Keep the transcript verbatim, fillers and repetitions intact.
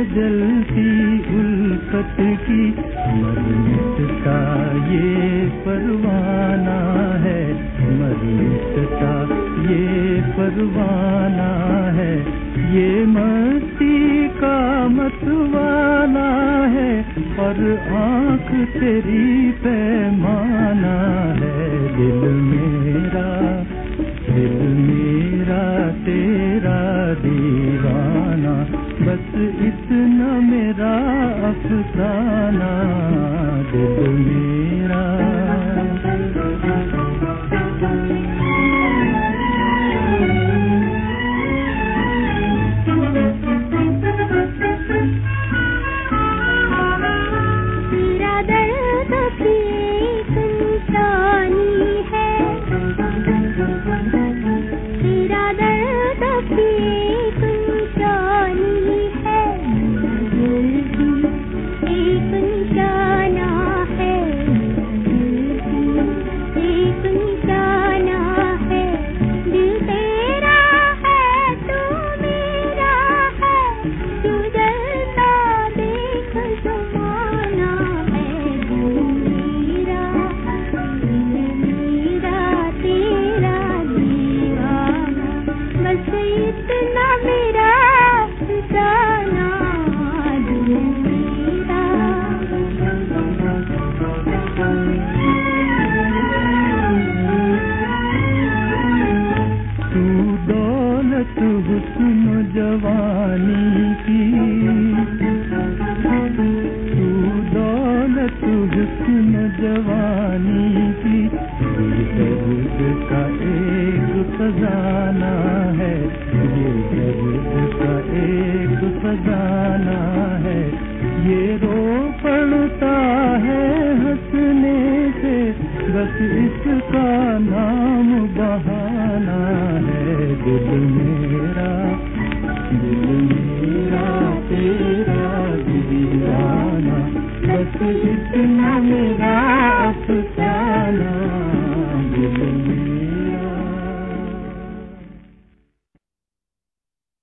जलती उल्फत की मर मिटता ये परवाना है, मर मिटता ये परवाना है। ये मस्ती का मतवाला है और आँख तेरी पैमाना है। दिल मेरा दिल मेरा तेरा दीवाना, बस इतना मेरा अफसाना। दिल मेरा हुस्न जवानी की, तू दौलत हुस्न जवानी की, ये दर्द का एक खजाना है, ये दर्द का एक खजाना है। ये रो पड़ता है हंसने से, बस इसका नाम बहाना है। दिल मेरा दिल मेरा तेरा दीवाना, बस इतना